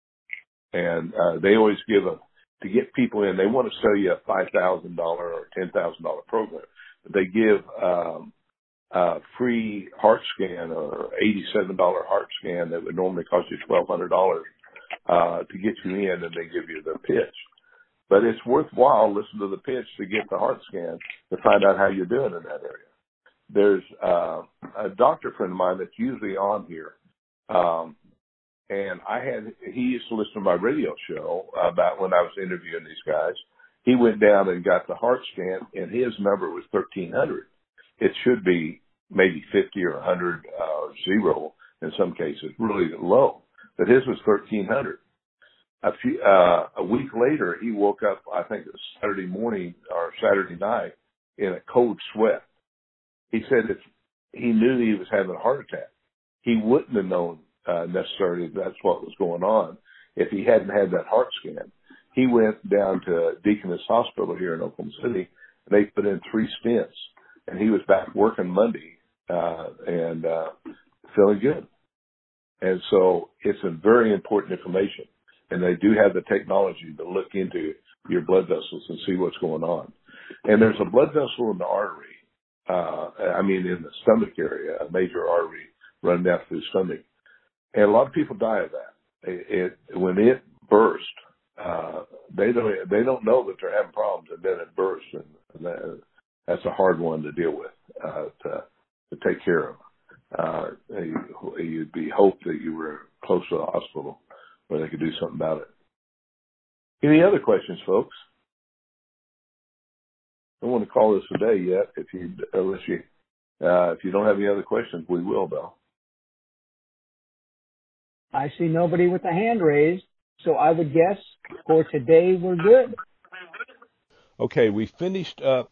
And uh, they always give a, to get people in, they want to sell you a five thousand dollars or ten thousand dollars program. But they give um, a free heart scan or eighty-seven dollars heart scan that would normally cost you twelve hundred dollars uh, to get you in, and they give you the pitch. But it's worthwhile listening to the pitch to get the heart scan to find out how you're doing in that area. There's uh, a doctor friend of mine that's usually on here, um, and I had he used to listen to my radio show about when I was interviewing these guys. He went down and got the heart scan, and his number was thirteen hundred. It should be maybe fifty or one hundred uh, or zero in some cases, really low. But his was thirteen hundred. A few uh, a week later, he woke up, I think it was Saturday morning or Saturday night, in a cold sweat. He said if he knew he was having a heart attack, he wouldn't have known uh, necessarily that's what was going on if he hadn't had that heart scan. He went down to Deaconess Hospital here in Oklahoma City, and they put in three stents, and he was back working Monday uh, and uh, feeling good. And so it's a very important information, and they do have the technology to look into your blood vessels and see what's going on. And there's a blood vessel in the artery. Uh, I mean, in the stomach area, a major artery running down through the stomach. And a lot of people die of that. It, it, when it bursts, uh, they don't, they don't know that they're having problems, and then it bursts, and, and that, that's a hard one to deal with, uh, to, to take care of. Uh, you, you'd be hoped that you were close to the hospital where they could do something about it. Any other questions, folks? I don't want to call this a day yet. If you, unless you, uh, if you don't have any other questions, we will, though. I see nobody with a hand raised, so I would guess for today we're good. Okay, we finished up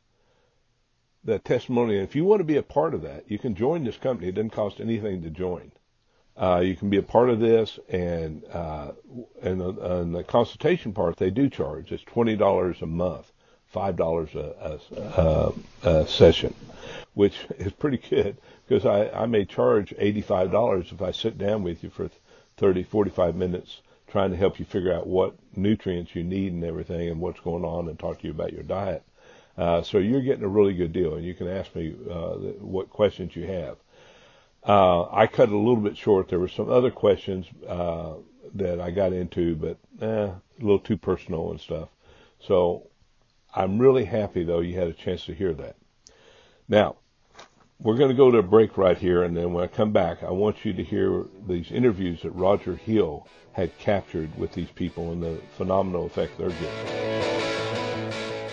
the testimony. If you want to be a part of that, you can join this company. It doesn't cost anything to join. Uh, you can be a part of this, and uh, and, the, and the consultation part they do charge. It's twenty dollars a month, five dollars a, a, a session, which is pretty good because I, I may charge eighty-five dollars if I sit down with you for thirty, forty-five minutes trying to help you figure out what nutrients you need and everything and what's going on and talk to you about your diet. Uh, so you're getting a really good deal, and you can ask me uh, what questions you have. Uh, I cut it a little bit short. There were some other questions uh, that I got into, but eh, a little too personal and stuff. So I'm really happy, though, you had a chance to hear that. Now, we're going to go to a break right here, and then when I come back, I want you to hear these interviews that Roger Hill had captured with these people and the phenomenal effect they're getting.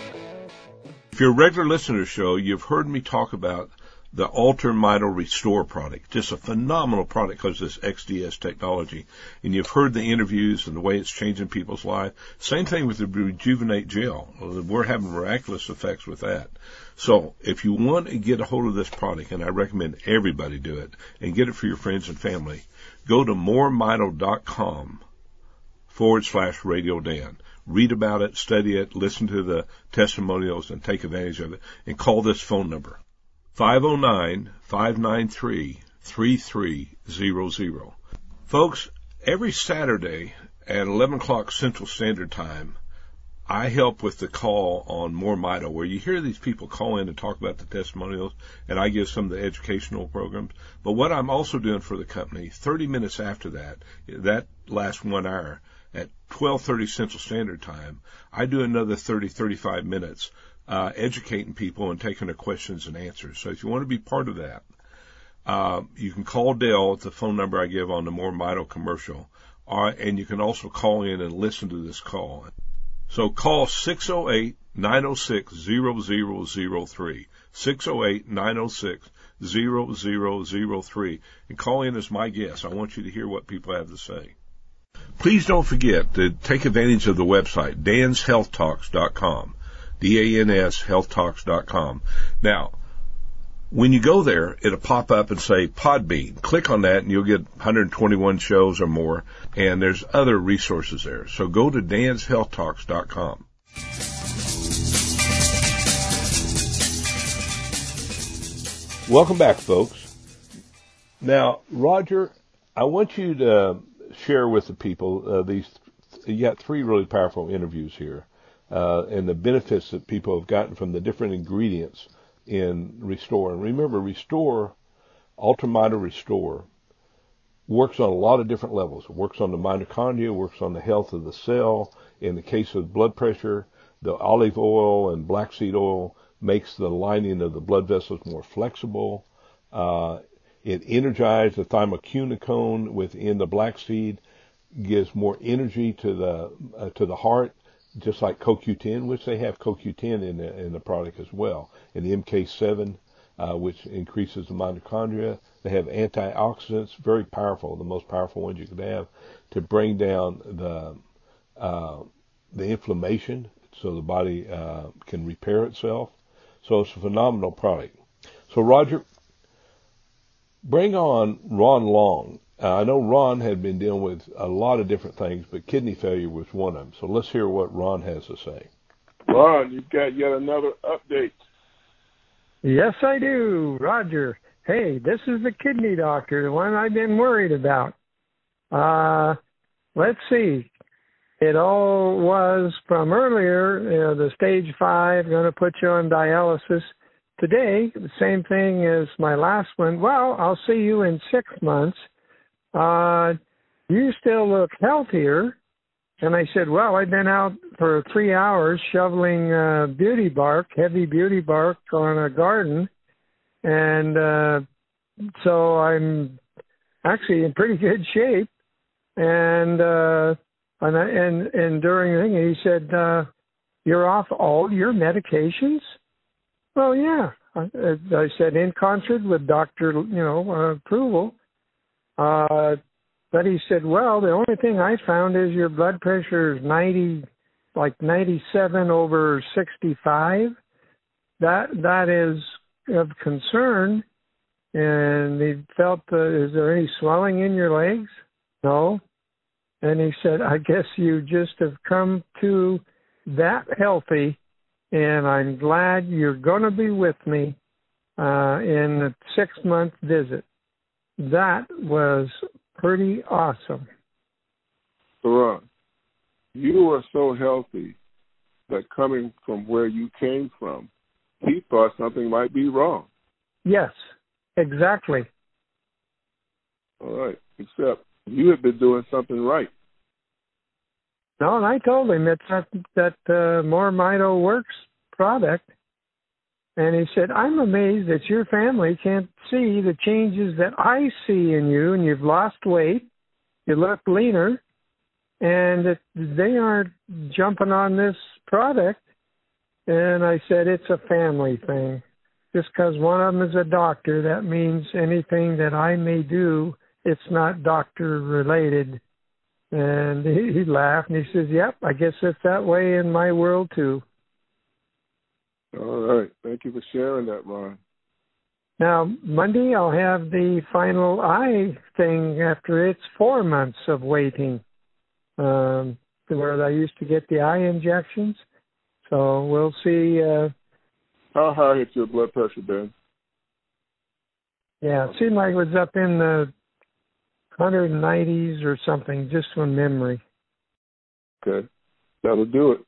If you're a regular listener to the show, you've heard me talk about the Ultra Mito Restore product. Just a phenomenal product because of this X D S technology. And you've heard the interviews and the way it's changing people's life. Same thing with the Rejuvenate Gel. We're having miraculous effects with that. So if you want to get a hold of this product, and I recommend everybody do it, and get it for your friends and family, go to moremito.com forward slash Radio Dan. Read about it, study it, listen to the testimonials, and take advantage of it. And call this phone number, five oh nine, five nine three, three three zero zero. Folks, every Saturday at eleven o'clock Central Standard Time, I help with the call on More Mito, where you hear these people call in and talk about the testimonials, and I give some of the educational programs. But what I'm also doing for the company, thirty minutes after that, that last one hour, at twelve thirty Central Standard Time, I do another thirty, thirty-five minutes uh, educating people and taking their questions and answers. So if you want to be part of that, uh, you can call Dale at the phone number I give on the More Mito commercial, uh, and you can also call in and listen to this call. So call six oh eight, nine oh six, zero zero zero three, six oh eight, nine oh six, zero zero zero three, and call in as my guest. I want you to hear what people have to say. Please don't forget to take advantage of the website, dans health talks dot com, D A N S health talks dot com. Now, when you go there, it'll pop up and say Podbean. Click on that and you'll get one hundred twenty-one shows or more, and there's other resources there. So go to dans health talks dot com. Welcome back, folks. Now, Roger, I want you to share with the people uh, these. You got three really powerful interviews here, uh, and the benefits that people have gotten from the different ingredients in Restore. And remember, Restore, Ultra Mito Restore, works on a lot of different levels. It works on the mitochondria, works on the health of the cell. In the case of blood pressure, the olive oil and black seed oil makes the lining of the blood vessels more flexible. Uh, it energizes the thymocunicone within the black seed, gives more energy to the uh, to the heart, just like C O Q ten, which they have C O Q ten in the, in the product as well, and the M K seven, uh, which increases the mitochondria. They have antioxidants, very powerful, the most powerful ones you could have, to bring down the uh, the inflammation, so the body uh, can repair itself. So it's a phenomenal product. So Roger, bring on Ron Long. Uh, I know Ron had been dealing with a lot of different things, but kidney failure was one of them. So let's hear what Ron has to say. Ron, you've got yet another update. Yes, I do, Roger. Hey, this is the kidney doctor, the one I've been worried about. Uh, let's see. It all was from earlier, you know, the stage five, going to put you on dialysis. Today, the same thing as my last one. Well, I'll see you in six months. Uh, you still look healthier. And I said, well, I've been out for three hours shoveling uh, beauty bark, heavy beauty bark on a garden. And uh, so I'm actually in pretty good shape. And uh, and, and and during the thing, he said, uh, you're off all your medications? Well, yeah. I, I said, in concert with doctor, you know, uh, approval. Uh, But he said, well, the only thing I found is your blood pressure is ninety, like ninety-seven over sixty-five. That that is of concern. And he felt, uh, is there any swelling in your legs? No. And he said, I guess you just have come to that healthy, and I'm glad you're going to be with me uh, in the six-month visit. That was pretty awesome. Ron, you are so healthy that coming from where you came from, he thought something might be wrong. Yes, exactly. All right, except you had been doing something right. No, and I told him it's that, that uh, More Mito Works product. And he said, I'm amazed that your family can't see the changes that I see in you, and you've lost weight, you look leaner, and that they aren't jumping on this product. And I said, it's a family thing. Just because one of them is a doctor, that means anything that I may do, it's not doctor related. And he, he laughed and he says, yep, I guess it's that way in my world too. All right. Thank you for sharing that, Ron. Now, Monday I'll have the final eye thing after it's four months of waiting, um, where I used to get the eye injections. So we'll see. Uh, How high is your blood pressure, Ben? Yeah, it seemed like it was up in the one nineties or something, just from memory. Okay. That'll do it.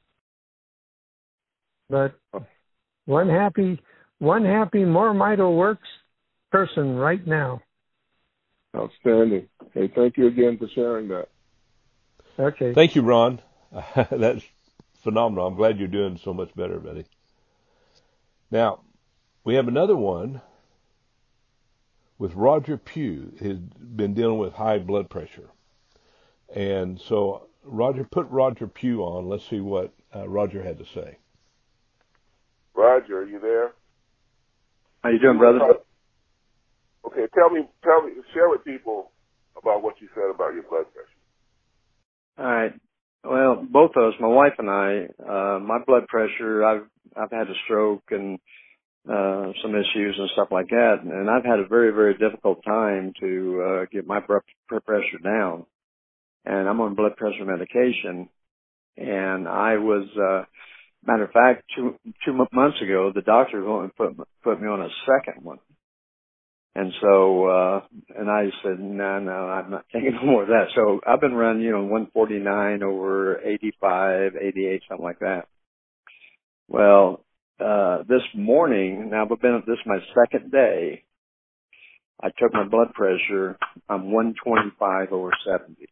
But one happy, one happy More Mito Works person right now. Outstanding. Hey, thank you again for sharing that. Okay. Thank you, Ron. That's phenomenal. I'm glad you're doing so much better, buddy. Now, we have another one with Roger Pugh. He's been dealing with high blood pressure. And so, Roger, put Roger Pugh on. Let's see what uh, Roger had to say. Roger, are you there? How you doing, brother? Okay, tell me, tell me, share with people about what you said about your blood pressure. All right. Well, both of us, my wife and I, uh, my blood pressure, I've, I've had a stroke and, uh, some issues and stuff like that. And I've had a very, very difficult time to, uh, get my blood pressure down. And I'm on blood pressure medication. And I was, uh, matter of fact, two, two months ago, the doctor was going to put, put me on a second one. And so, uh, and I said, no, no, I'm not taking no more of that. So I've been running, you know, one forty-nine over eighty-five, eighty-eight, something like that. Well, uh, this morning, now I've been, this is my second day, I took my blood pressure, I'm one twenty-five over seventy.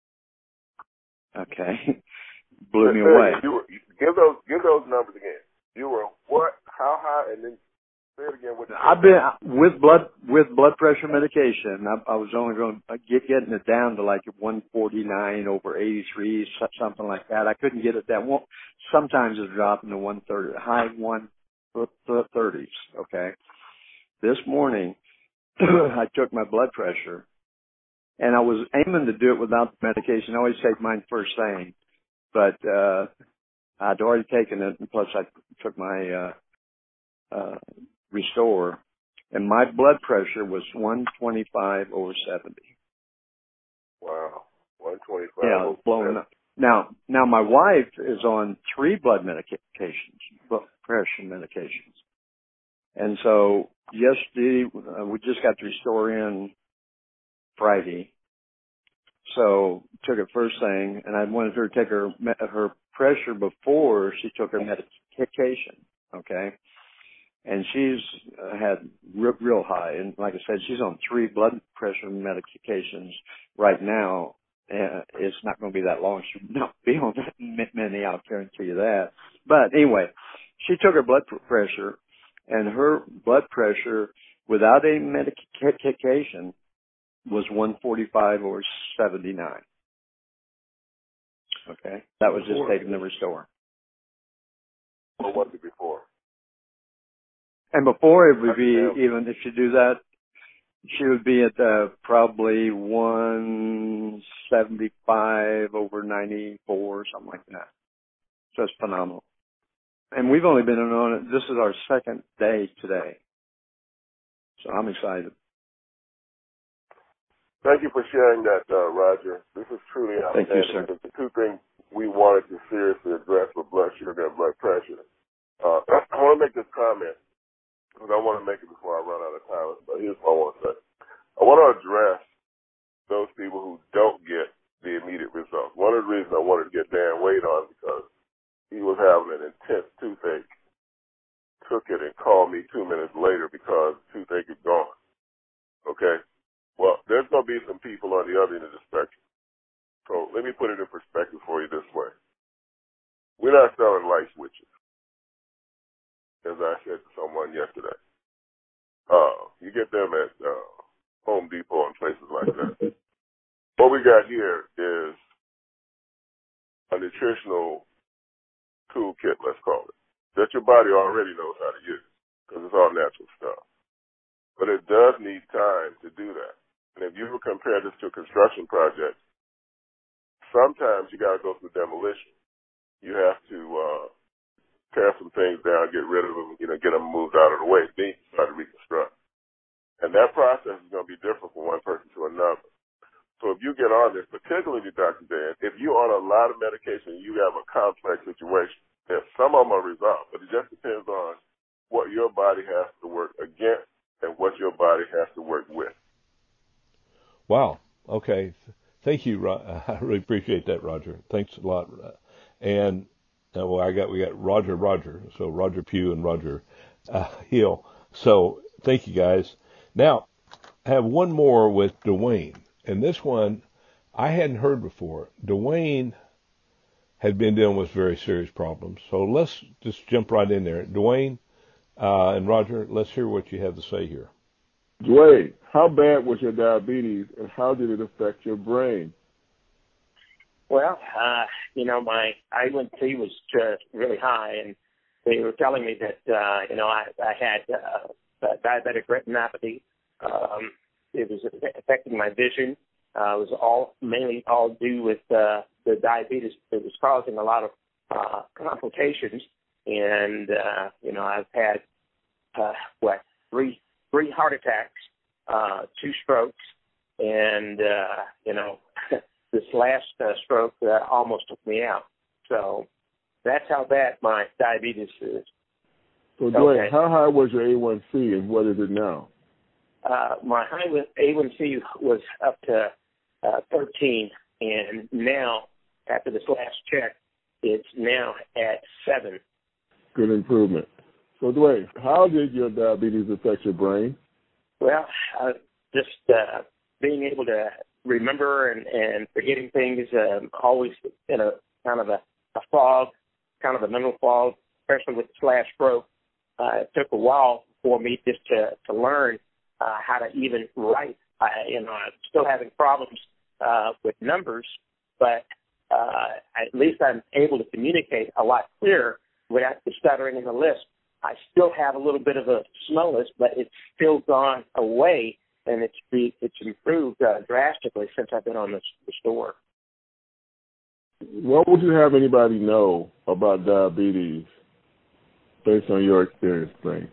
Okay. Blew me away. You were, give those, give those numbers again. You were what, how high, and then say it again. What I've been with blood with blood pressure medication. I, I was only going to get getting it down to like one forty-nine over eighty-three, something like that. I couldn't get it down. Well, sometimes it's dropping to one thirty, high one thirties. Okay. This morning, I took my blood pressure, and I was aiming to do it without the medication. I always take mine first thing, but uh, I'd already taken it, and plus I took my uh, uh, Restore, and my blood pressure was one twenty-five over seventy. Wow, one twenty-five. Yeah, it was blowing up. Now, now my wife is on three blood medications, blood pressure medications, and so yesterday uh, we just got the Restore in Friday, so took it first thing, and I wanted her to take her her pressure before she took her medication. Okay. And she's uh, had real, real high. And like I said, she's on three blood pressure medications right now. Uh, it's not going to be that long. She'll not be on that many, I'll guarantee you that. But anyway, she took her blood pressure, and her blood pressure without any medication was one forty-five over seventy-nine. Okay? That was just taking the Restore. What was it before? And before it would be, even if you do that, She would be at uh, probably one seventy-five over ninety-four, something like that. Just phenomenal. And we've only been on it. This is our second day today. So I'm excited. Thank you for sharing that, uh, Roger. This is truly outstanding. Thank you, sir. Because the two things we wanted to seriously address were blood sugar and blood pressure. Uh, I want to make this comment because I want to make it before I run out of time. But here's what I want to say. I want to address those people who don't get the immediate results. One of the reasons I wanted to get Dan Wade on because he was having an intense toothache, took it and called me two minutes later because the toothache is gone. Okay? Well, there's going to be some people on the other end of the spectrum. So let me put it in perspective for you this way. We're not selling light switches, as I said to someone yesterday. Uh, you get them at uh, Home Depot and places like that. What we got here is a nutritional toolkit, let's call it, that your body already knows how to use because it's all natural stuff. But it does need time to do that. And if you were compare this to a construction project, sometimes you got to go through demolition. You have to uh, tear some things down, get rid of them, you know, get them moved out of the way, then you start to reconstruct. And that process is going to be different from one person to another. So if you get on this, particularly Doctor Dan, if you're on a lot of medication, you have a complex situation. Yes, some of them are resolved, but it just depends on what your body has to work against and what your body has to work with. Wow. Okay. Thank you. I really appreciate that, Roger. Thanks a lot. And uh, well, I got we got Roger, Roger. So Roger Pugh and Roger uh, Hill. So thank you guys. Now I have one more with Dwayne, and this one I hadn't heard before. Dwayne had been dealing with very serious problems. So let's just jump right in there. Dwayne uh, and Roger, let's hear what you have to say here. Dwayne, how bad was your diabetes and how did it affect your brain? Well, uh, you know, my I one C was uh, really high, and they were telling me that, uh, you know, I, I had uh, diabetic retinopathy. Um, it was affecting my vision. Uh, it was all mainly all due with uh, the diabetes. It was causing a lot of uh, complications, and uh, you know, I've had uh, what three three heart attacks, uh, two strokes, and uh, you know, this last uh, stroke uh, almost took me out. So that's how bad my diabetes is. So, Dwayne, okay. How high was your A one C and what is it now? Uh, my high A one C was up to uh, thirteen, and now, after this last check, it's now at seven. Good improvement. So, Dwayne, how did your diabetes affect your brain? Well, uh, just uh, being able to remember and, and forgetting things, um, always in a kind of a, a fog, kind of a mental fog, especially with the last stroke. Uh, it took a while for me just to, to learn uh, how to even write. I, you know, I'm still having problems uh, with numbers, but uh, at least I'm able to communicate a lot clearer without the stuttering in the list. I still have a little bit of a slowness, but it's still gone away, and it's be, it's improved uh, drastically since I've been on the, the store. What would you have anybody know about diabetes based on your experience, Dwayne?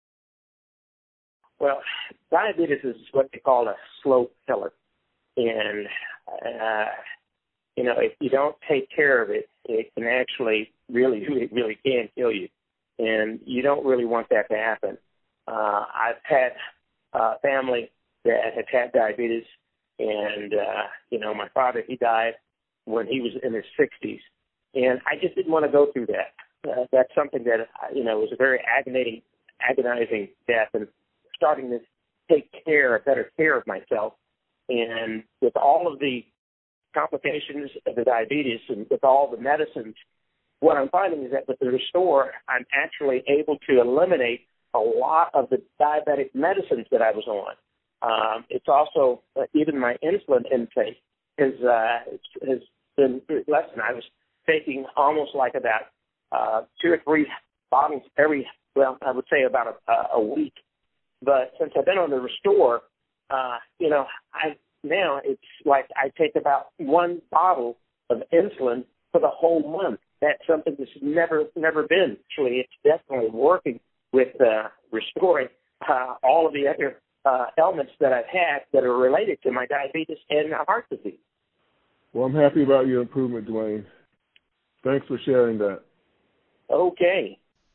Well, diabetes is what they call a slow killer, and uh, you know, if you don't take care of it, it can actually really, really, really can kill you. And you don't really want that to happen. Uh, I've had uh, family that has had diabetes, and, uh, you know, my father, he died when he was in his sixties, and I just didn't want to go through that. Uh, that's something that, you know, was a very agonizing, agonizing death, and starting to take care, better care of myself. And with all of the complications of the diabetes and with all the medicines, what I'm finding is that with the Restore, I'm actually able to eliminate a lot of the diabetic medicines that I was on. Um, it's also, uh, even my insulin intake has, uh, has been lessened. I was taking almost like about uh, two or three bottles every, well, I would say about a, a week. But since I've been on the Restore, uh, you know, I now it's like I take about one bottle of insulin for the whole month. That's something that's never, never been. Actually, it's definitely working with uh, restoring uh, all of the other uh, elements that I've had that are related to my diabetes and heart disease. Well, I'm happy about your improvement, Dwayne. Thanks for sharing that. Okay.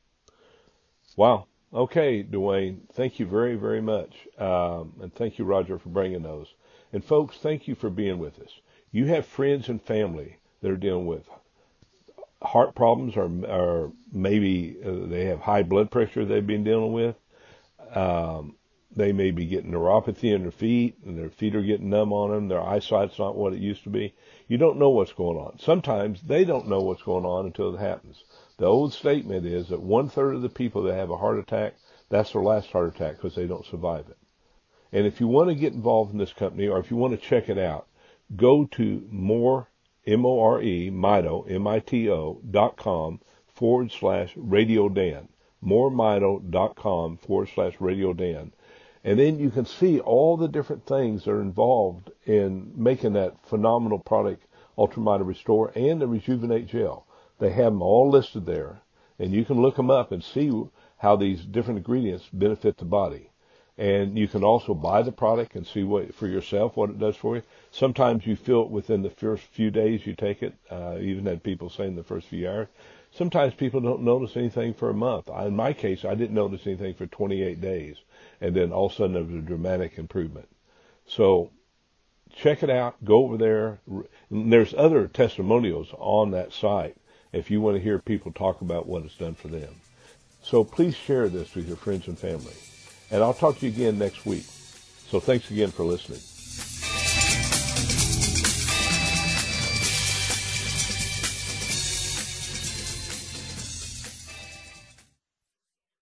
Wow. Okay, Dwayne, thank you very, very much. Um, and thank you, Roger, for bringing those. And folks, thank you for being with us. You have friends and family that are dealing with heart problems, or, or maybe uh, they have high blood pressure they've been dealing with. Um, they may be getting neuropathy in their feet, and their feet are getting numb on them. Their eyesight's not what it used to be. You don't know what's going on. Sometimes they don't know what's going on until it happens. The old statement is that one-third of the people that have a heart attack, that's their last heart attack because they don't survive it. And if you want to get involved in this company, or if you want to check it out, go to more, M O R E, Mito, M I T O, dot com forward slash Radio Dan. moremito.com forward slash Radio Dan. And then you can see all the different things that are involved in making that phenomenal product, Ultramito Restore, and the Rejuvenate Gel. They have them all listed there, and you can look them up and see how these different ingredients benefit the body. And you can also buy the product and see what for yourself what it does for you. Sometimes you feel it within the first few days you take it. Uh, even had people saying the first few hours. Sometimes people don't notice anything for a month. I, in my case, I didn't notice anything for twenty-eight days, and then all of a sudden there was a dramatic improvement. So check it out. Go over there. There's other testimonials on that site if you want to hear people talk about what it's done for them. So please share this with your friends and family. And I'll talk to you again next week. So thanks again for listening.